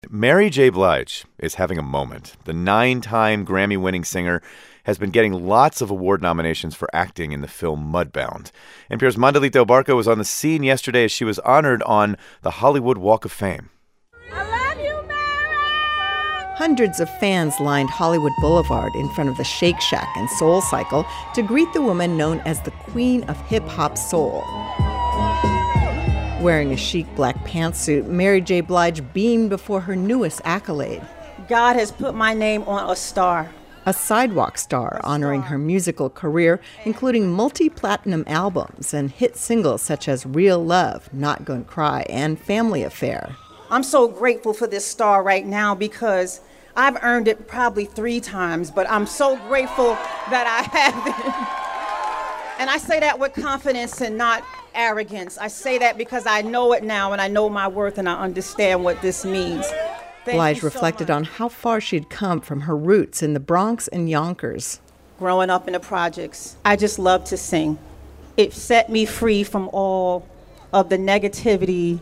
Mary J. Blige is having a moment. The 9-time Grammy-winning singer has been getting lots of award nominations for acting in the film Mudbound. NPR's Mandelita Barca was on the scene yesterday as she was honored on the Hollywood Walk of Fame. I love you, Mary! Hundreds of fans lined Hollywood Boulevard in front of the Shake Shack and Soul Cycle to greet the woman known as the Queen of Hip-Hop Soul. Wearing a chic black pantsuit, Mary J. Blige beamed before her newest accolade. God has put my name on a star. A sidewalk star honoring her musical career, including multi-platinum albums and hit singles such as Real Love, Not Gonna Cry, and Family Affair. I'm so grateful for this star right now because I've earned it probably 3 times, but I'm so grateful that I have it. And I say that with confidence and not arrogance. I say that because I know it now and I know my worth and I understand what this means. Blige reflected on how far she'd come from her roots in the Bronx and Yonkers. Growing up in the projects, I just love to sing. It set me free from all of the negativity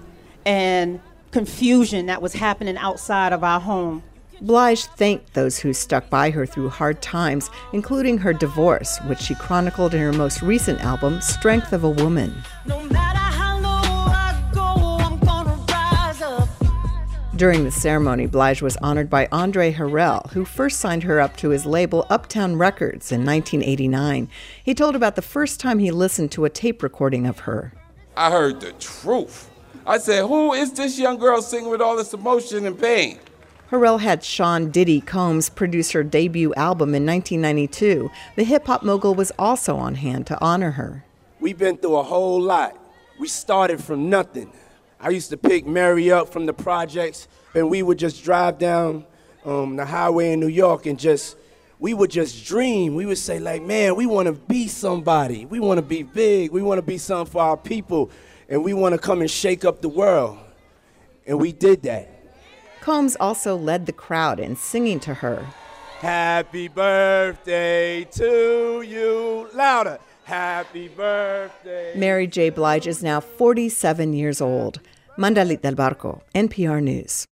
and confusion that was happening outside of our home. Blige thanked those who stuck by her through hard times, including her divorce, which she chronicled in her most recent album, Strength of a Woman. No matter how low I go, I'm gonna rise up. During the ceremony, Blige was honored by Andre Harrell, who first signed her up to his label Uptown Records in 1989. He told about the first time he listened to a tape recording of her. I heard the truth. I said, who is this young girl singing with all this emotion and pain? Harrell had Sean Diddy Combs produce her debut album in 1992. The hip-hop mogul was also on hand to honor her. We've been through a whole lot. We started from nothing. I used to pick Mary up from the projects, and we would just drive down the highway in New York and we would just dream. We would say, like, man, we want to be somebody. We want to be big. We want to be something for our people, and we want to come and shake up the world. And we did that. Combs also led the crowd in singing to her. Happy birthday to you. Louder. Happy birthday. Mary J. Blige is now 47 years old. Mandelita del Barco, NPR News.